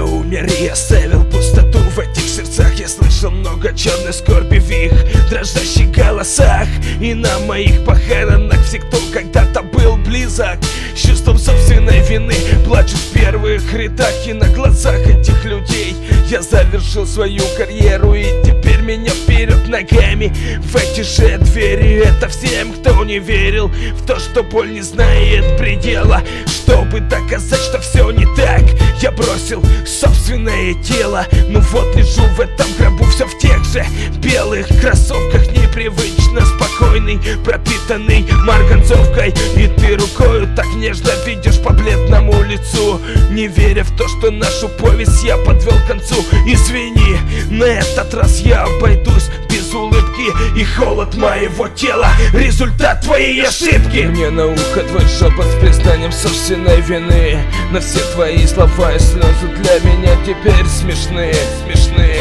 умер, и оставил пустоту в этих сердцах. Я слышал много черной скорби в их дрожащих голосах. И на моих похоронах все, кто когда-то был близок, с чувством собственной вины плачут в первых рядах. И на глазах этих людей я завершил свою карьеру, и теперь меня вперед ногами в эти же двери. Это всем, кто не верил в то, что боль не знает предела. Чтобы доказать, что все не так, я бросил собственное тело. Ну вот лежу в этом гробу все в тех же белых кроссовках, непривычно спокойный, пропитанный марганцовкой. И ты рукою так нежно видишь по бледному лицу, не веря в то, что нашу повесть я подвел к концу. Извини, на этот раз я обойдусь без улыбки, и холод моего тела — результат твоей ошибки. Мне на ухо твой шепот с признанием собственной вины, но все твои слова и слезы для меня теперь смешные, смешные.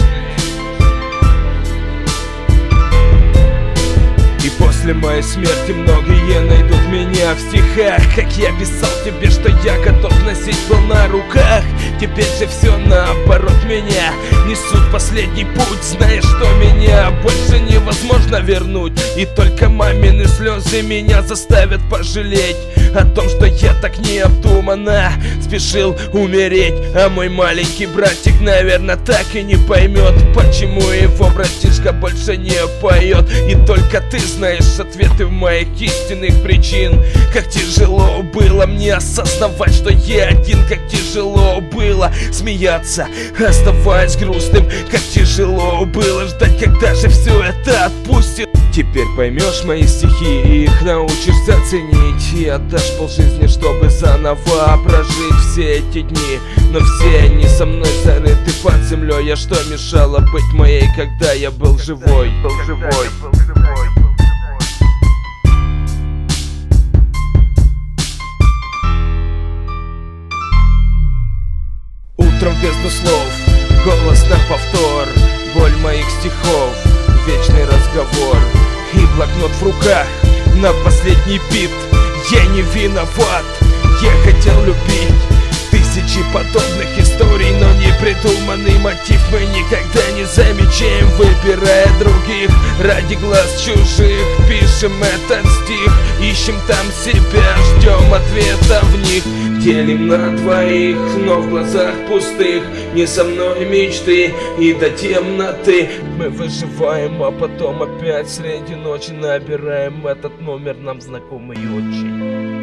И после моей смерти многие найдут меня в стихах, как я писал тебе, что я готов носить был на руках. Теперь же все наоборот, меня несут последний путь, зная, что меня больше невозможно вернуть. И только мамины слезы меня заставят пожалеть о том, что я так необдуманно спешил умереть. А мой маленький братик, наверное, так и не поймет, почему его братишка больше не поет. И только ты знаешь ответы моих истинных причин. Как тяжело было мне осознавать, что я один. Как тяжело было смеяться, оставаясь грустным. Как тяжело было ждать, когда же все это отпустит. Теперь поймешь мои стихи и их научишься ценить, и отдашь полжизни, чтобы заново прожить все эти дни. Но все они со мной зарыты под землей. А что мешало быть моей, когда я был живой? Утром бездну слов, голос на повтор, боль моих стихов, вечный разговор. И блокнот в руках на последний бит. Я не виноват, я хотел любить. Тысячи подобных историй, но непридуманный мотив мы никогда не замечаем, выбирая других ради глаз чужих. Пишем этот стих, ищем там себя, ждем ответа в них. Делим на двоих, но в глазах пустых не со мной мечты и до темноты. Мы выживаем, а потом опять среди ночи набираем этот номер, нам знакомый очень.